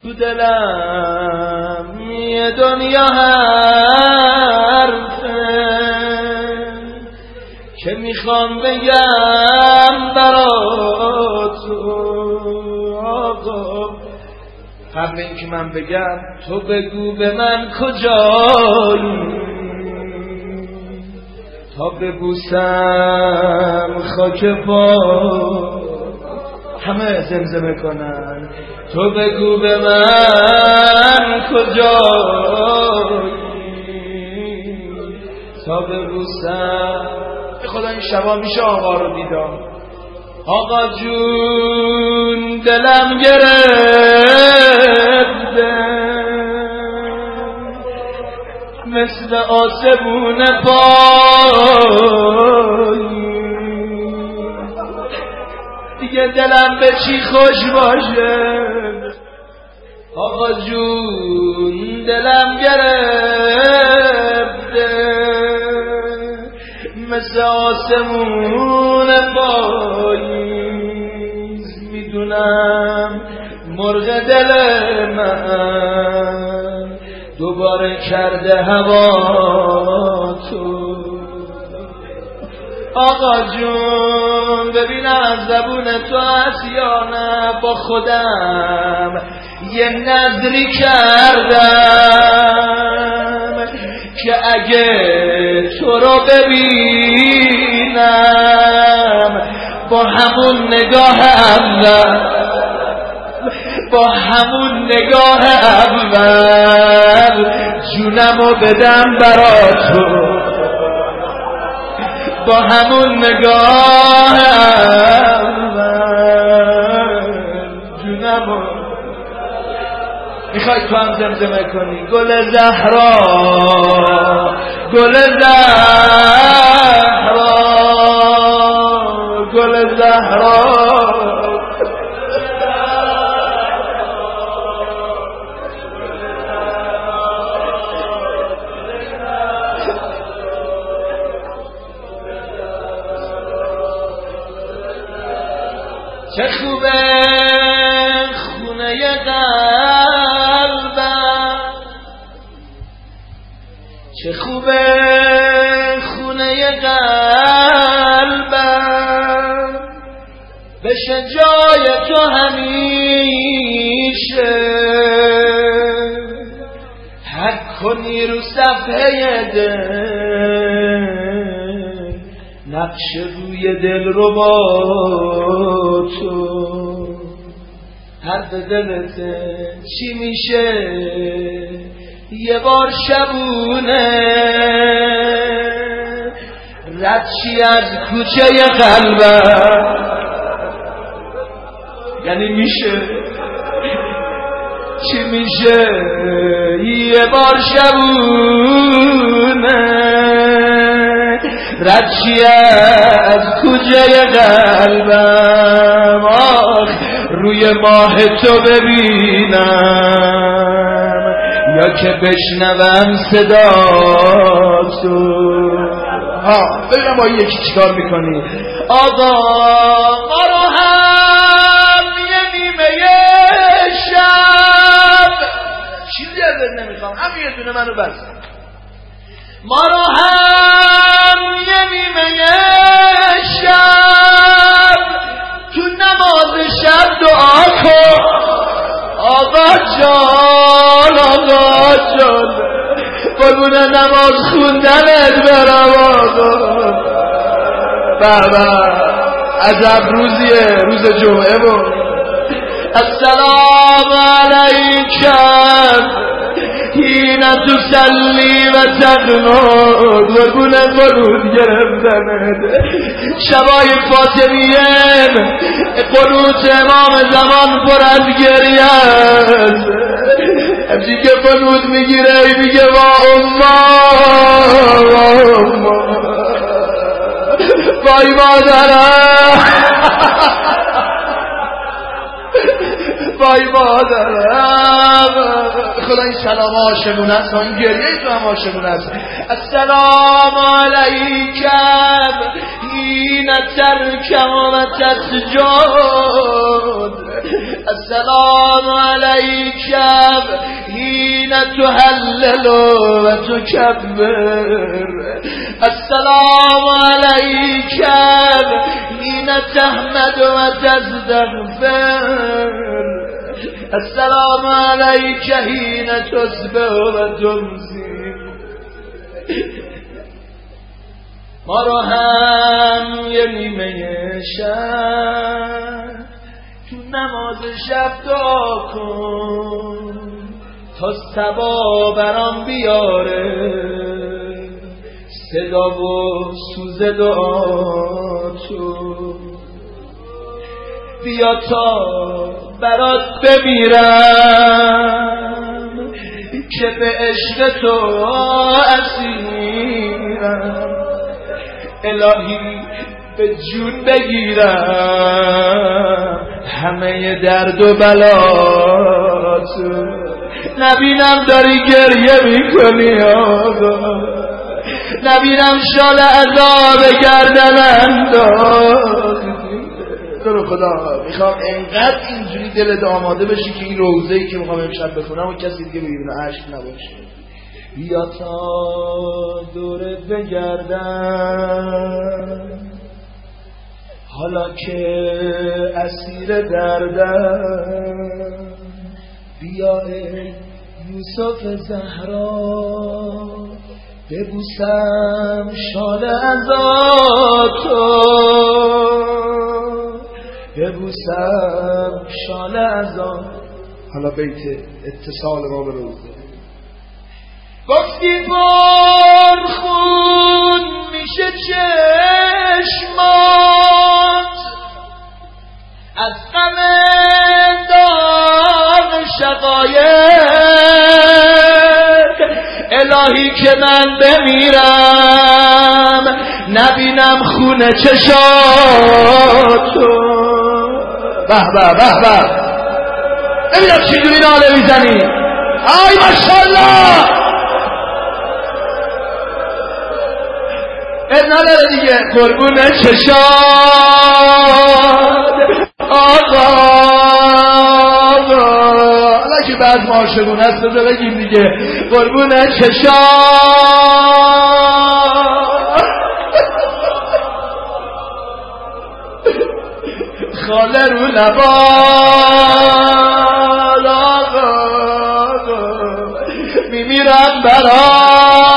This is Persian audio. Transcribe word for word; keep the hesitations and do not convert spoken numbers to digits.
تو دلم یه دنیا حرفه که میخوام بگم برا تو آقا. قبل اینکه من بگم تو بگو به من کجایی تا ببوسم خاک پا. همه زمزمه کنن تو بگو به من کجایی تا ببوسم. خدا این شبا میشه آقا رو دیدم. آقا جون دلم گرفته مثل آسمون پایی، دیگه دلم به چی خوش باشه. آقا جون دلم گرفته مثل آسمون پاییز. میدونم مرغ دل من دوباره کرده هوا تو. آقا جون ببینم از زبون تو هست یا نه. با خودم یه نذری کردم که اگه تو رو ببینم با همون نگاه اول با همون نگاه اول جونمو بدم برا تو. با همون نگاه اول جونمو. میخوای تو هم زمزمه کنی گل زهرا گل زهرا گل زهرا. چه خوبه خونه قلبم، چه خوبه خونه قلبم بشه جای تو همیشه. حق کنی رو صفحه دل نقش روی دل رو با تو. حرف دلته چی میشه یه بار شبونه رد چی از کوچه قلبم. یعنی میشه چی میشه یه بار شبونه رد چی از کوچه قلبم. آخ روی ماه تو ببینم یا که بشنوم صدا تو. ها ببینم با یکی چیکار میکنی. آقا ما رو هم یه نیمه شب چیزی ازت نمیخوام همین یه دونه منو بس. ما رو هم یه نیمه شب تو نماز شب دعا کن. آقا جان آقا جان قربون نماز خوندنت برم آقا. بابا عجب روزیه روز جمعه بود. السلام علیکم حین تسلی و تقنود قربون قنود گرفتنت. شبای فاطمیه قنوت امام زمان پر از گریه است. همچی که قنود میگیره میگه وا امه وا امه وای مادرم وای مادرم. خدا این سلام عاشقونه است این گریه تو هم عاشقونه است. السلام علیکم حین ترکم و تسجد السلام علیک حین تهلل و تکبر السلام علیک حین تحمد و تستغفر السلام علیک حین تصبح و تمسی. ما رو هم یه نیمه شب تو نماز شب دعا کن تا صبا برام بیاره صدا و سوز دعا تو. بیا تا برات بمیرم که به عشق تو اسیرم الهی به جون بگیرم همه درد و بلاتو. نبینم داری گریه میکنی آقا، نبینم شال عذاب گردن انداختی. تو رو خدا میخوام انقدر اینجوری دلت آماده بشی که این روزه‌ای که میخوام امشب بخونم و کسی دیگه ببینه عشق نباشه. بیا تا دورت بگردم حالا که اسیر دردم. بیا ای یوسف زهرا ببوسم شال عزاتو، ببوسم شال عزا. حالا بیت اتصال ما به روزه. گفتی بار خون میشه چشمات از غم داغ شقایق الهی که من بمیرم نبینم خون چشاتو. به به به به نبینم چجوری ناله میزنی. آی ماشاءالله ادنا داره دیگه. قربون چشاد آقا آقا حالا که بعد معاشقون هست بذار بگیم دیگه. قربون چشاد خاله رو لبال آقا میمیرم برات